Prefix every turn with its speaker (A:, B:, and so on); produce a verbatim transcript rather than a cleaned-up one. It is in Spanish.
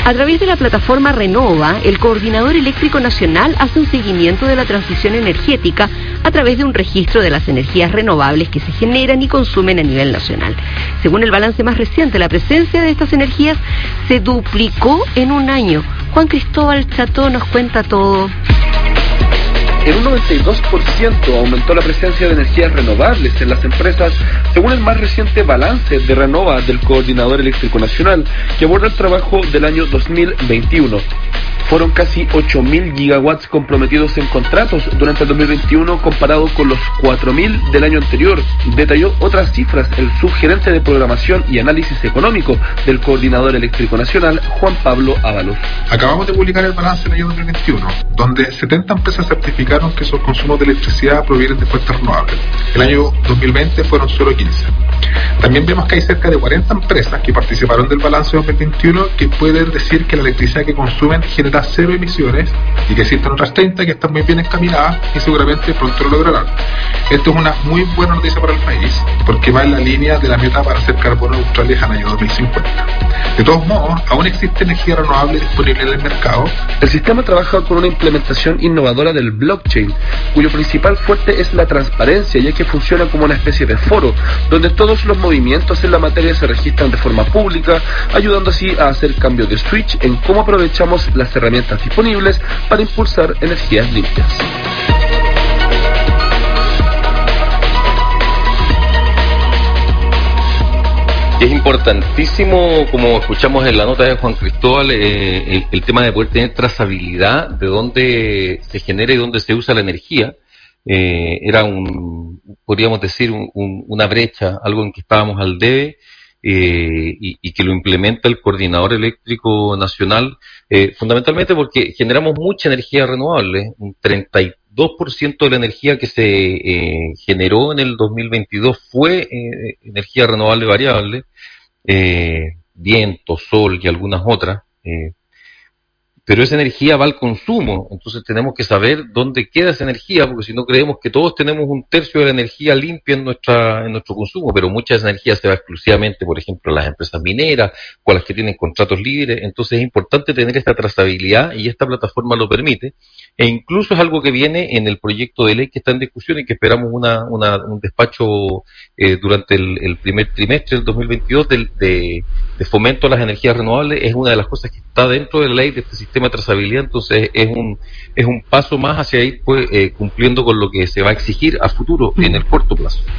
A: A través de la plataforma Renova, el Coordinador Eléctrico Nacional hace un seguimiento de la transición energética a través de un registro de las energías renovables que se generan y consumen a nivel nacional. Según el balance más reciente, la presencia de estas energías se duplicó en un año. Juan Cristóbal Cható nos cuenta todo.
B: En un noventa y dos por ciento aumentó la presencia de energías renovables en las empresas, según el más reciente balance de Renova del Coordinador Eléctrico Nacional, que aborda el trabajo del año dos mil veintiuno. Fueron casi ocho mil gigawatts comprometidos en contratos durante el dos mil veintiuno comparado con los cuatro mil del año anterior. Detalló otras cifras el subgerente de Programación y Análisis Económico del Coordinador Eléctrico Nacional, Juan Pablo Ábalos.
C: Acabamos de publicar el balance del año dos mil veintiuno, donde setenta empresas certificaron que sus consumos de electricidad provienen de fuentes renovables. El año dos mil veinte fueron solo quince. También vemos que hay cerca de cuarenta empresas que participaron del balance dos mil veintiuno que pueden decir que la electricidad que consumen genera cero emisiones y que existen otras treinta que están muy bien encaminadas y seguramente pronto lo lograrán. Esto es una muy buena noticia para el país porque va en la línea de la meta para ser carbono neutrales al año dos mil cincuenta. De todos modos, aún existe energía renovable disponible en el mercado.
B: El sistema trabaja con una implementación innovadora del blockchain, cuyo principal fuerte es la transparencia, ya que funciona como una especie de foro, donde todos los movimientos en la materia se registran de forma pública, ayudando así a hacer cambios de switch en cómo aprovechamos las herramientas disponibles para impulsar energías limpias.
D: Es importantísimo, como escuchamos en la nota de Juan Cristóbal, eh, el, el tema de poder tener trazabilidad de dónde se genera y dónde se usa la energía. Eh, era un, podríamos decir, un, un, una brecha, algo en que estábamos al debe, eh, y, y que lo implementa el Coordinador Eléctrico Nacional, eh, fundamentalmente porque generamos mucha energía renovable, un treinta y dos por ciento de la energía que se eh, generó en el dos mil veintidós fue eh, energía renovable variable, eh, viento, sol y algunas otras, eh, pero esa energía va al consumo, entonces tenemos que saber dónde queda esa energía, porque si no creemos que todos tenemos un tercio de la energía limpia en nuestra en nuestro consumo, pero mucha de esa energía se va exclusivamente, por ejemplo, a las empresas mineras, con las que tienen contratos libres, entonces es importante tener esta trazabilidad y esta plataforma lo permite, e incluso es algo que viene en el proyecto de ley que está en discusión y que esperamos una, una, un despacho eh, durante el, el primer trimestre del dos mil veintidós de, de, de fomento a las energías renovables, es una de las cosas que está dentro de la ley de este sistema de trazabilidad, entonces es un es un paso más hacia ir pues, eh, cumpliendo con lo que se va a exigir a futuro en el corto plazo.